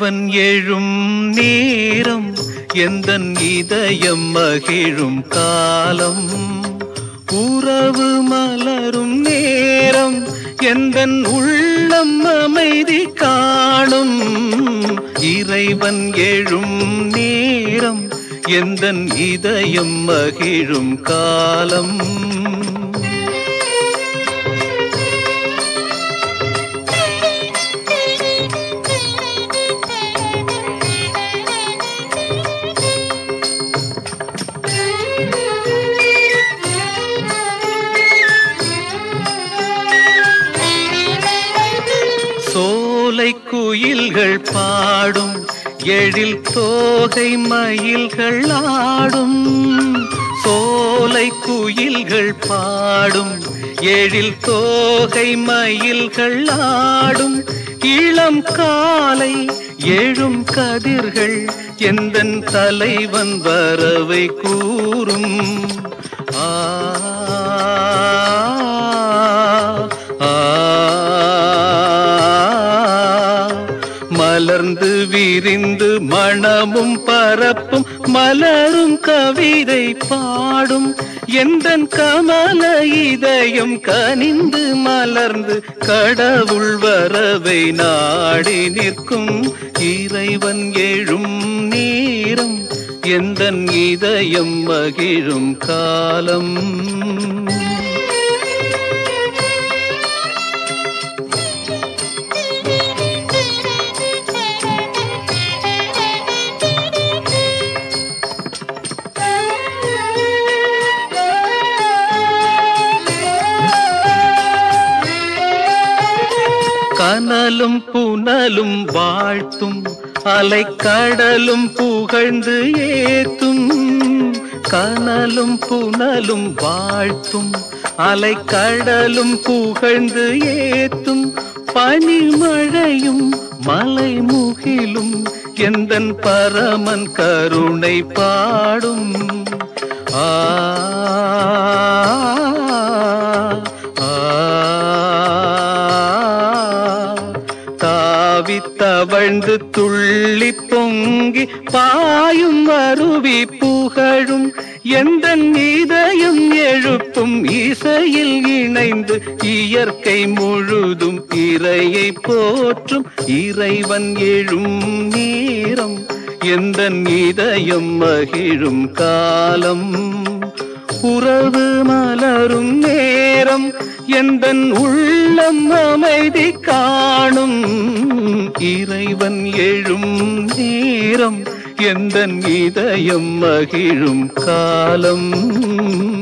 இறைவன் எழும் நேரம் எந்தன் இதயம் மகிழும் காலம் உறவு மலரும் நேரம் எந்தன் உள்ளம் அமைதி காணும் இறைவன் எழும் நேரம் எந்தன் இதயம் மகிழும் காலம் சோலை குயில்கள் பாடும் எழில் தோகை மயில்கள் ஆடும் சோலை குயில்கள் பாடும் எழில் தோகை மயில்கள் ஆடும் இளம் காலை எழும் கதிர்கள் எந்தன் தலைவன் வரவை கூறும் ஆ மலர்ந்து விரிந்து மணமும் பரப்பும் மலரும் கவிதை பாடும் எந்தன் கமல இதயம் கனிந்து மலர்ந்து கடவுள் வரவை நாடி நிற்கும் இறைவன் எழும் நேரம் எந்தன் இதயம் மகிழும் காலம் கனலும் புனலும் வாழ்த்தும் அலைக்கடலும் புகழ்ந்து ஏத்தும் கனலும் புனலும் வாழ்த்தும் அலைக்கடலும் புகழ்ந்து ஏத்தும் பனிமழையும் மலை முகிலும் எந்தன் பரமன் கருணை பாடும் ஆ தவழ்ந்து துள்ளி பொங்கி பாயும் அருவி புகழும் எந்தன் இதயம் எழுப்பும் இசையில் இணைந்து இயற்கை முழுதும் இறையை போற்றும் இறைவன் எழும் நேரம் எந்தன் இதயம் மகிழும் காலம் உறவு மலரும் நேரம் எந்தன் உள்ளம் அமைதி காணும் இறைவன் எழும் நேரம் எந்தன் இதயம் மகிழும் காலம்